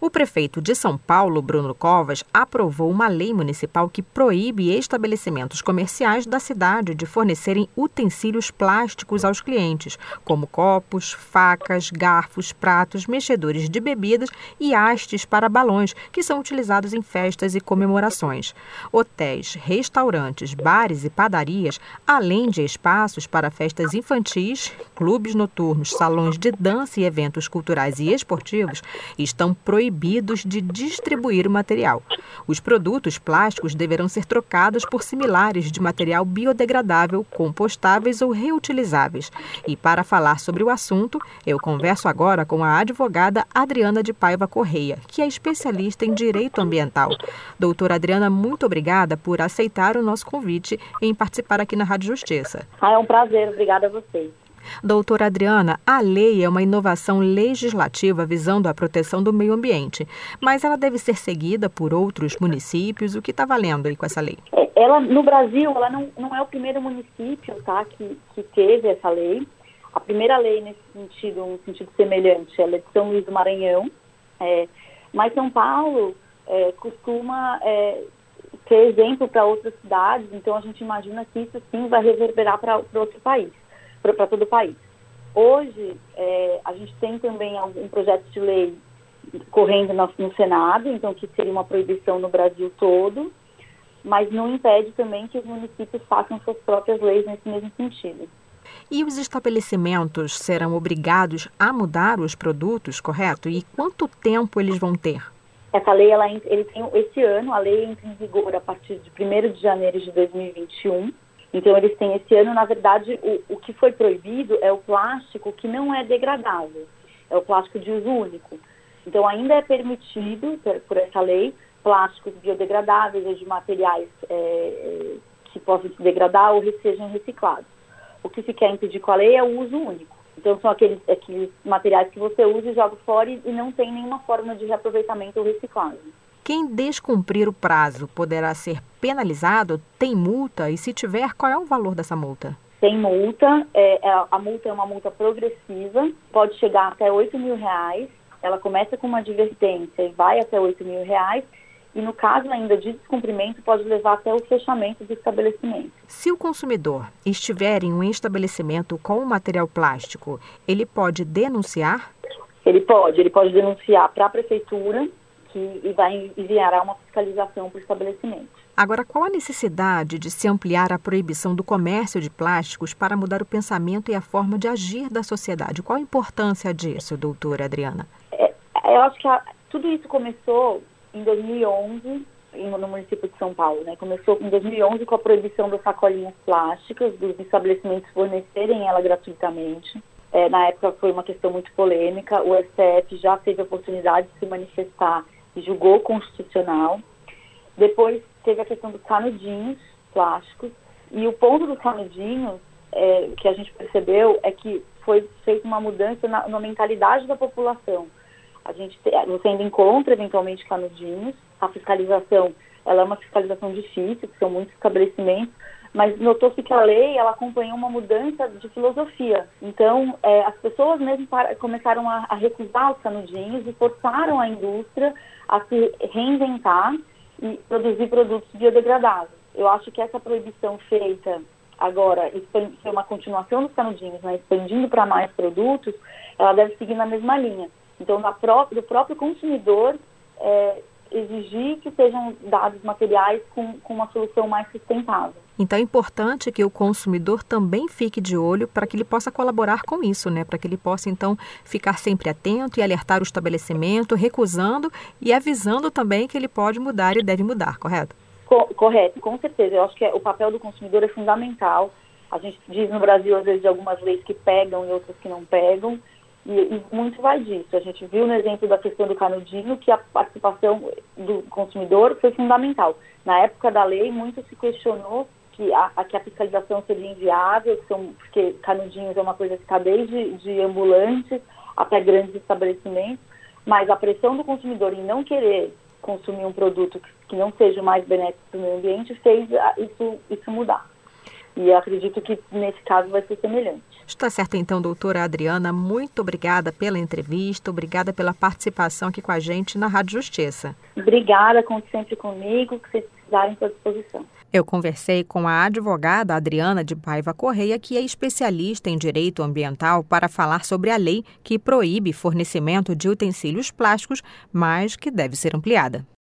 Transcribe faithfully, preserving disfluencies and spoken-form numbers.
O prefeito de São Paulo, Bruno Covas, aprovou uma lei municipal que proíbe estabelecimentos comerciais da cidade de fornecerem utensílios plásticos aos clientes, como copos, facas, garfos, pratos, mexedores de bebidas e hastes para balões, que são utilizados em festas e comemorações. Hotéis, restaurantes, bares e padarias, além de espaços para festas infantis, clubes noturnos, salões de dança e eventos culturais e esportivos, estão proibidos de distribuir o material. Os produtos plásticos deverão ser trocados por similares de material biodegradável, compostáveis ou reutilizáveis. E para falar sobre o assunto, eu converso agora com a advogada Adriana de Paiva Correia, que é especialista em direito ambiental. Doutora Adriana, muito obrigada por aceitar o nosso convite em participar aqui na Rádio Justiça. Ah, é um prazer, obrigada a vocês. Doutora Adriana, a lei é uma inovação legislativa visando a proteção do meio ambiente, mas ela deve ser seguida por outros municípios. O que está valendo aí com essa lei? É, ela, no Brasil, ela não, não é o primeiro município, tá, que, que teve essa lei. A primeira lei nesse sentido, um sentido semelhante, ela é de São Luís do Maranhão, é, mas São Paulo é, costuma é, ser exemplo para outras cidades, então a gente imagina que isso sim vai reverberar para outro país. para todo o país. Hoje, é, a gente tem também um projeto de lei correndo no, no Senado, então que seria uma proibição no Brasil todo, mas não impede também que os municípios façam suas próprias leis nesse mesmo sentido. E os estabelecimentos serão obrigados a mudar os produtos, correto? E quanto tempo eles vão ter? Essa lei, ela, ele tem, esse ano, a lei entra em vigor a partir de primeiro de janeiro de dois mil e vinte e um. Então, eles têm esse ano, na verdade, o, o que foi proibido é o plástico que não é degradável, é o plástico de uso único. Então, ainda é permitido, por, por essa lei, plásticos biodegradáveis ou de materiais é, que possam se degradar ou sejam reciclados. O que se quer impedir com a lei é o uso único. Então, são aqueles, aqueles materiais que você usa e joga fora e, e não tem nenhuma forma de reaproveitamento ou reciclagem. Quem descumprir o prazo poderá ser penalizado? Tem multa? E se tiver, qual é o valor dessa multa? Tem multa. É, a multa é uma multa progressiva, pode chegar até oito mil reais. Ela começa com uma advertência e vai até oito mil reais. E no caso ainda de descumprimento, pode levar até o fechamento do estabelecimento. Se o consumidor estiver em um estabelecimento com material plástico, ele pode denunciar? Ele pode. Ele pode denunciar para a prefeitura, e vai enviar uma fiscalização para o estabelecimento. Agora, qual a necessidade de se ampliar a proibição do comércio de plásticos para mudar o pensamento e a forma de agir da sociedade? Qual a importância disso, doutora Adriana? É, eu acho que a, tudo isso começou em dois mil e onze, no município de São Paulo, né? Começou em dois mil e onze com a proibição das sacolinhas plásticas, dos estabelecimentos fornecerem ela gratuitamente. É, na época foi uma questão muito polêmica, o S T F já teve a oportunidade de se manifestar e julgou constitucional. Depois teve a questão dos canudinhos plásticos, e o ponto dos canudinhos é, que a gente percebeu é que foi feita uma mudança na, na mentalidade da população. A gente, você ainda encontra eventualmente canudinhos, a fiscalização, ela é uma fiscalização difícil, que são muitos estabelecimentos, mas notou-se que a lei, ela acompanhou uma mudança de filosofia. Então, é, as pessoas mesmo para, começaram a, a recusar os canudinhos e forçaram a indústria a se reinventar e produzir produtos biodegradáveis. Eu acho que essa proibição feita agora, ser uma continuação dos canudinhos, né, expandindo para mais produtos, ela deve seguir na mesma linha. Então, na pró- do próprio consumidor, é, exigir que sejam dados materiais com, com uma solução mais sustentável. Então é importante que o consumidor também fique de olho para que ele possa colaborar com isso, né? Para que ele possa, então, ficar sempre atento e alertar o estabelecimento, recusando e avisando também que ele pode mudar e deve mudar, correto? Co- correto, com certeza. Eu acho que é, o papel do consumidor é fundamental. A gente diz no Brasil, às vezes, de algumas leis que pegam e outras que não pegam. E, e muito vai disso. A gente viu no exemplo da questão do canudinho que a participação do consumidor foi fundamental. Na época da lei, muito se questionou que a, a, que a fiscalização seria inviável, que são, porque canudinhos é uma coisa que está desde de ambulantes até grandes estabelecimentos, mas a pressão do consumidor em não querer consumir um produto que, que não seja mais benéfico para o meio ambiente fez isso, isso mudar. E eu acredito que nesse caso vai ser semelhante. Está certo então, doutora Adriana, muito obrigada pela entrevista, obrigada pela participação aqui com a gente na Rádio Justiça. Obrigada, conte sempre comigo, que vocês precisarem, estou à disposição. Eu conversei com a advogada Adriana de Paiva Correia, que é especialista em direito ambiental, para falar sobre a lei que proíbe fornecimento de utensílios plásticos, mas que deve ser ampliada.